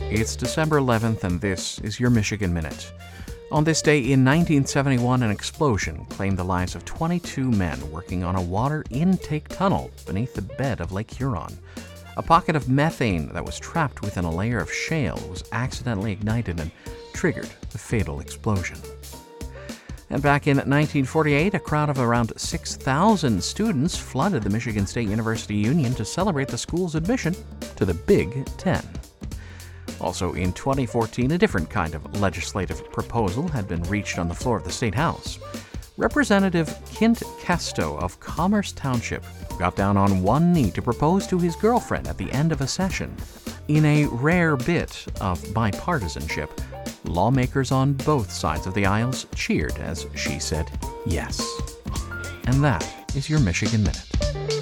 It's December 11th, and this is your Michigan Minute. On this day in 1971, an explosion claimed the lives of 22 men working on a water intake tunnel beneath the bed of Lake Huron. A pocket of methane that was trapped within a layer of shale was accidentally ignited and triggered the fatal explosion. And back in 1948, a crowd of around 6,000 students flooded the Michigan State University Union to celebrate the school's admission to the Big Ten. Also in 2014, a different kind of legislative proposal had been reached on the floor of the State House. Representative Kint Kesto of Commerce Township got down on one knee to propose to his girlfriend at the end of a session. In a rare bit of bipartisanship, lawmakers on both sides of the aisles cheered as she said yes. And that is your Michigan Minute.